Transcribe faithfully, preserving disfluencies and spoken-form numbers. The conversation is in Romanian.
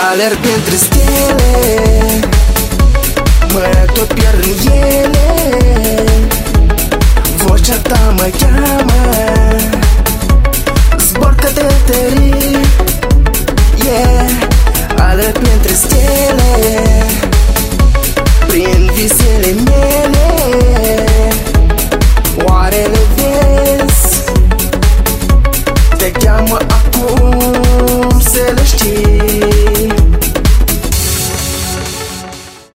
Alerg printre stele, mă tot pierd în ele. Vocea ta mă cheamă, zbor către tării, yeah. Alerg printre stele,